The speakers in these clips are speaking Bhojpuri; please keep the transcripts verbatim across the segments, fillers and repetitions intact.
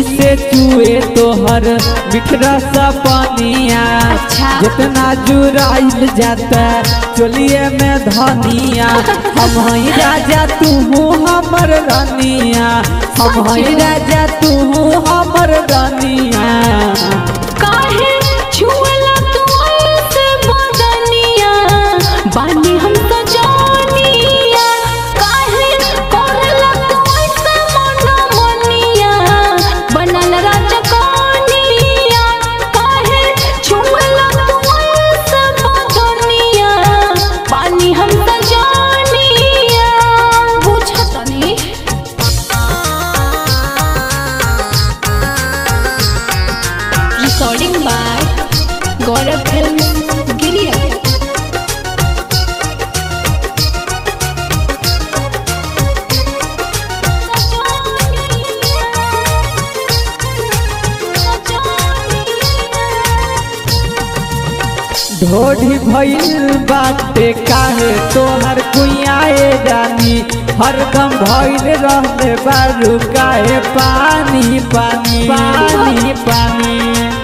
से चुए तोहर बिखरा सा पानिया। अच्छा। जितना जुराइल जाता चोलिए में धनिया। हम हई राजा तू हमर रानिया, हम हई राजा तू हमर रानिया। काहे छुअला तू ऐसे बदनिया, बानी हम तो जानिया। काहे करला तू ऐसे मनमनिया, बनल राजा कनिया। काहे छुअला तू ऐसे बदनिया, बानी हम तो जानिया। बुझतनी रिकॉर्डिंग बाय गौरव फिल्म गिरिया। ढोढ़ी भइल बाटे काहे तोहर कुइयाए रानी। हरदम भइल रहले बारू काहे पानी पानी पानी पानी।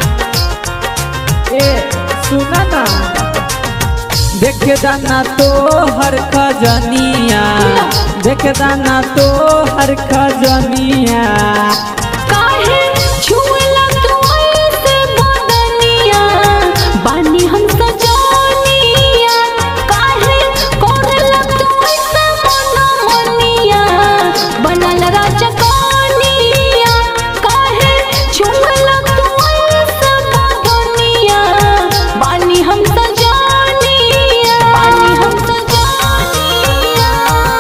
ए सुना ना, देख दाना तो हर खजनिया, देख दाना तो हर खजनिया। काहे छुअला तू ऐसे बदनिया, बानी हम तो जानिया। काहे करला तू ऐसे मनमनिया, बनल राजा कनिया। काहे छुअला तू ऐसे बदनिया, बानी हम तो जानिया। बानी हम तो जानिया।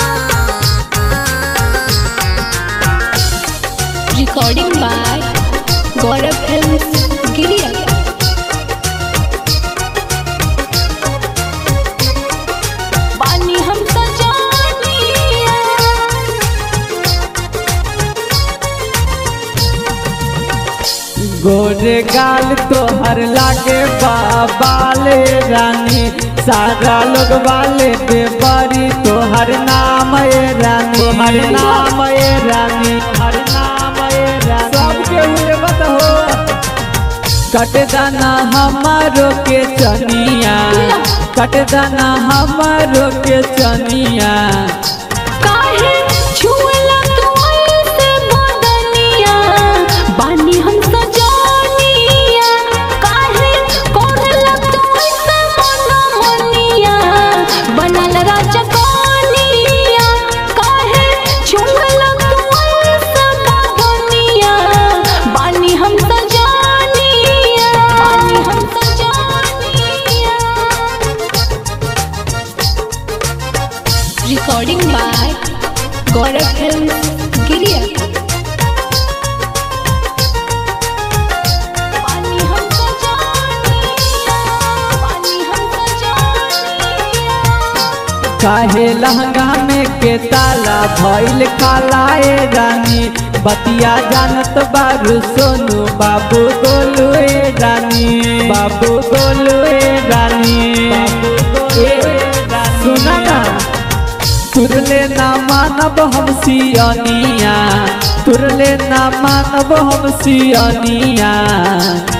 रिकॉर्डिंग बाय गौरव फिल्म गिरिया। बानी हम तो जानिया। गोरे गाल तोहर लागे बाबाले रानी। सारा लोग वाले पे बड़ी तोहर नाम ए रानी, तोहर नाम ए रानी, हर नाम ए रानी। सबके हुए बत हो कट दाना हमारो के चनिया, कट दाना हमारो के चनिया। काहे छुअला तू ऐसे बदनिया, बानी हम तो जानिया। काहे करला तू ऐसे मनमनिया, बनल राजा कनिया। काहे छुअला तू ऐसे बदनिया, बानी हम तो जानिया। बानी हम तो जानिया। रिकॉर्डिंग बाय गौरव फिल्म गिरिया। बानी हम तो जानिया, बानी हम तो जानिया। काहे लहंगा में के ताला भइल कालाए रानी। बतिया जानत बारू सोनू बाबू गोलू ए रानी, बाबू गोलू ए रानी, बाबू गोलू ए रानी। सुना ना, तुरले ना मानब हम सियनिया, तुरले ना मानब हम सियनिया।